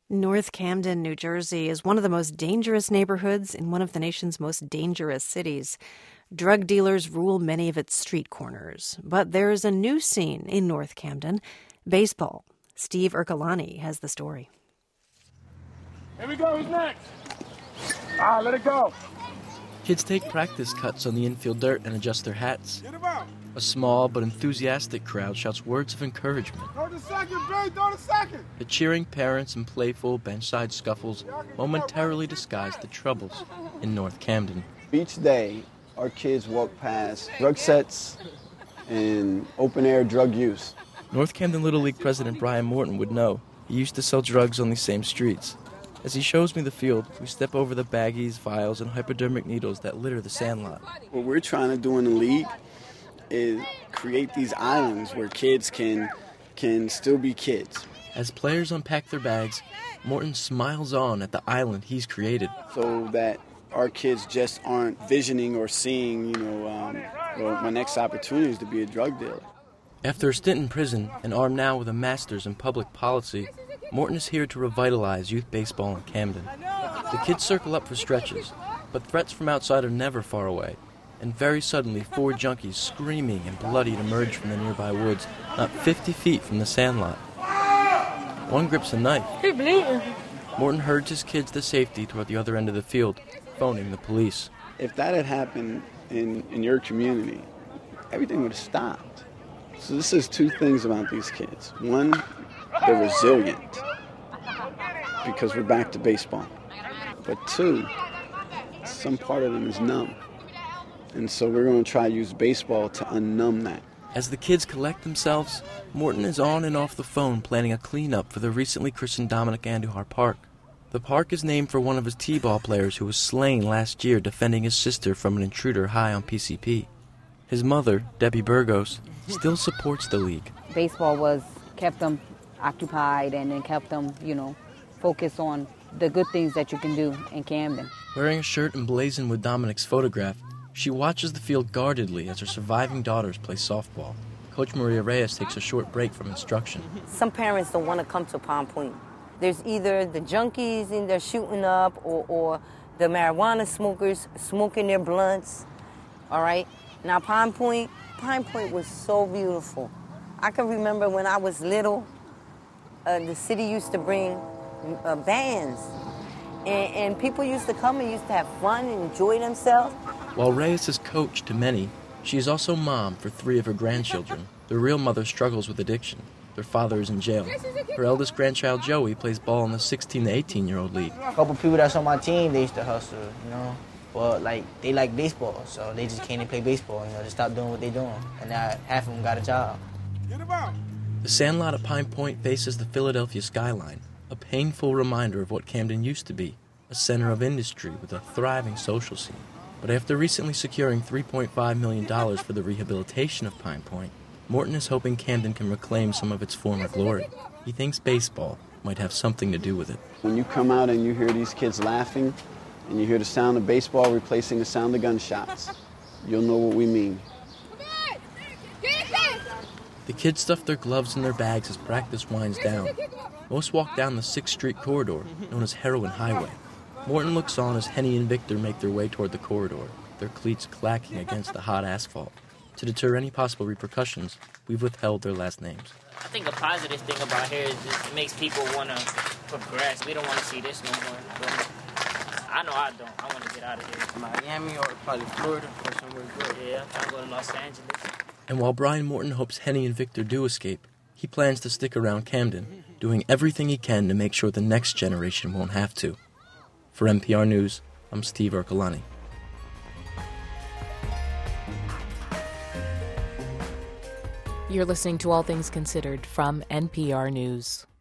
North Camden, New Jersey, is one of the most dangerous neighborhoods in one of the nation's most dangerous cities. Drug dealers rule many of its street corners. But there is a new scene in North Camden, baseball. Steve Ercolani has the story. Here we go, he's next. Let it go. Kids take practice cuts on the infield dirt and adjust their hats. A small but enthusiastic crowd shouts words of encouragement. Throw the second, Billy, throw the second. The cheering parents and playful bench-side scuffles momentarily disguise the troubles in North Camden. Each day, our kids walk past drug sets and open-air drug use. North Camden Little League president Brian Morton would know. He used to sell drugs on these same streets. As he shows me the field, we step over the baggies, vials, and hypodermic needles that litter the sandlot. What we're trying to do in the league is create these islands where kids can still be kids. As players unpack their bags, Morton smiles on at the island he's created. So that our kids just aren't visioning or seeing, well, my next opportunity is to be a drug dealer. After a stint in prison and armed now with a master's in public policy, Morton is here to revitalize youth baseball in Camden. The kids circle up for stretches, but threats from outside are never far away. And very suddenly, 4 junkies screaming and bloodied emerge from the nearby woods, not 50 feet from the sandlot. One grips a knife. He's bleeding. Morton herds his kids to safety toward the other end of the field, phoning the police. If that had happened in your community, everything would have stopped. So this is 2 things about these kids. One, they're resilient because we're back to baseball. But 2, some part of them is numb. And so we're going to try to use baseball to unnumb that. As the kids collect themselves, Morton is on and off the phone planning a cleanup for the recently christened Dominic Andujar Park. The park is named for one of his t-ball players who was slain last year defending his sister from an intruder high on PCP. His mother, Debbie Burgos, still supports the league. Baseball kept them occupied and then kept them, focused on the good things that you can do in Camden. Wearing a shirt emblazoned with Dominic's photograph, she watches the field guardedly as her surviving daughters play softball. Coach Maria Reyes takes a short break from instruction. Some parents don't want to come to Palm Point. There's either the junkies in there shooting up or the marijuana smokers smoking their blunts, all right? Now, Pine Point was so beautiful. I can remember when I was little, the city used to bring bands, and people used to come and used to have fun and enjoy themselves. While Reyes is coach to many, she is also mom for 3 of her grandchildren. Their real mother struggles with addiction. Their father is in jail. Her eldest grandchild, Joey, plays ball in the 16 to 18-year-old league. A couple people that's on my team, they used to hustle, But, they like baseball, so they just came to play baseball, to stop doing what they're doing. And now half of them got a job. The sandlot at Pine Point faces the Philadelphia skyline, a painful reminder of what Camden used to be, a center of industry with a thriving social scene. But after recently securing $3.5 million for the rehabilitation of Pine Point, Morton is hoping Camden can reclaim some of its former glory. He thinks baseball might have something to do with it. When you come out and you hear these kids laughing, and you hear the sound of baseball replacing the sound of gunshots, you'll know what we mean. The kids stuff their gloves in their bags as practice winds down. Most walk down the 6th Street corridor, known as Heroin Highway. Morton looks on as Henny and Victor make their way toward the corridor, their cleats clacking against the hot asphalt. To deter any possible repercussions, we've withheld their last names. I think a positive thing about here is it makes people want to progress. We don't want to see this no more. But I know I don't. I want to get out of here. Miami or probably Florida or somewhere good. Yeah, I'm trying to go to Los Angeles. And while Brian Morton hopes Henny and Victor do escape, he plans to stick around Camden, doing everything he can to make sure the next generation won't have to. For NPR News, I'm Steve Ercolani. You're listening to All Things Considered from NPR News.